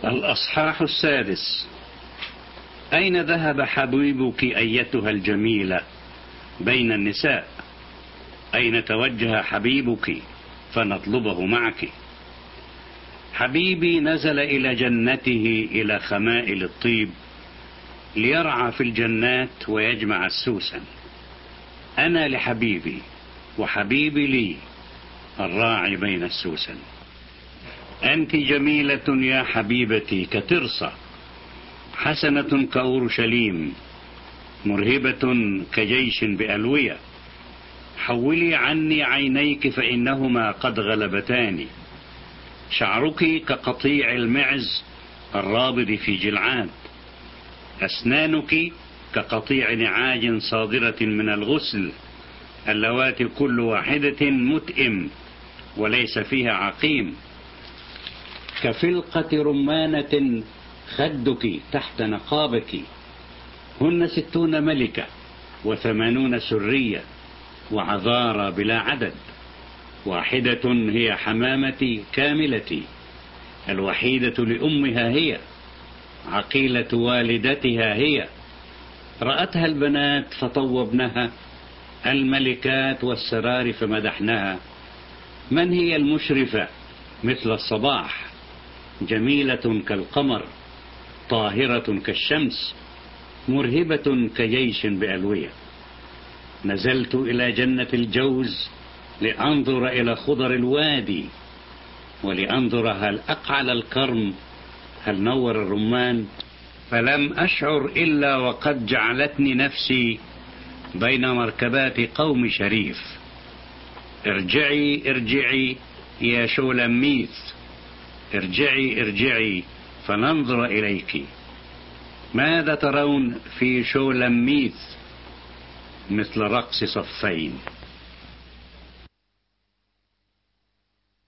الأصحاح 6. أين ذهب حبيبك أيتها الجميلة بين النساء؟ أين توجه حبيبك فنطلبه معك؟ حبيبي نزل إلى جنته إلى خمائل الطيب ليرعى في الجنات ويجمع السوسن. أنا لحبيبي وحبيبي لي، الراعي بين السوسن. أنت جميلة يا حبيبتي كترصة، حسنة كأورشليم، مرهبة كجيش بألوية. حولي عني عينيك فإنهما قد غلبتاني. شعرك كقطيع المعز الرابض في جلعاد، أسنانك كقطيع نعاج صادرة من الغسل، اللواتي كل واحدة متئم وليس فيها عقيم. كفلقة رمانة خدك تحت نقابك، هن 60 ملكة و80 سرية وعذارى بلا عدد. واحدة هي حمامتي كاملتي، الوحيدة لأمها هي، عقيلة والدتها هي. رأتها البنات فطوبنها، الملكات والسرار فمدحنها. من هي المشرفة مثل الصباح، جميلة كالقمر، طاهرة كالشمس، مرهبة كجيش بألوية. نزلت إلى جنة الجوز لأنظر إلى خضر الوادي، ولأنظر هل أقعل الكرم، هل نور الرمان. فلم أشعر إلا وقد جعلتني نفسي بين مركبات قوم شريف. ارجعي ارجعي يا شولميث، ارجعي ارجعي فننظر إليك. ماذا ترون في شولميث؟ مثل رقص صفين.